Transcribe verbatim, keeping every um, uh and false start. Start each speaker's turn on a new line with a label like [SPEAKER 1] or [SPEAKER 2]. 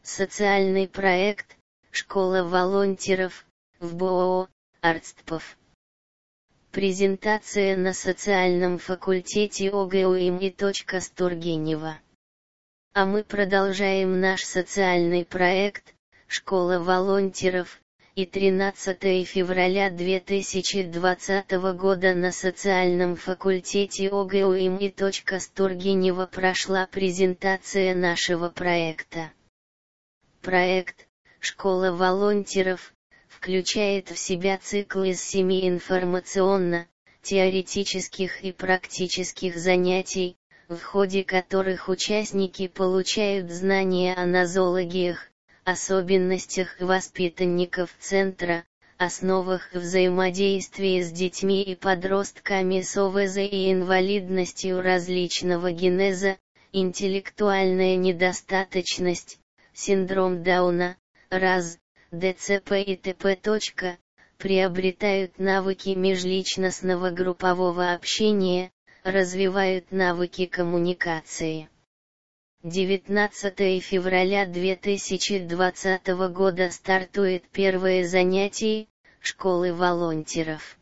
[SPEAKER 1] Социальный проект «Школа волонтеров» в БОО «Арцтпов». Презентация на социальном факультете ОГУ имени Тургенева. А мы продолжаем наш социальный проект «Школа волонтеров», и тринадцатого февраля две тысячи двадцатого года на социальном факультете ОГУ имени Тургенева прошла презентация нашего проекта. Проект «Школа волонтеров» включает в себя цикл из семи информационно-теоретических и практических занятий, в ходе которых участники получают знания о нозологиях, особенностях воспитанников центра, основах взаимодействия с детьми и подростками с ОВЗ и инвалидностью различного генеза, интеллектуальная недостаточность, синдром Дауна, РАЗ, ДЦП и т.п. Приобретают навыки межличностного группового общения, развивают навыки коммуникации. девятнадцатого февраля две тысячи двадцатого года стартует первое занятие школы волонтеров.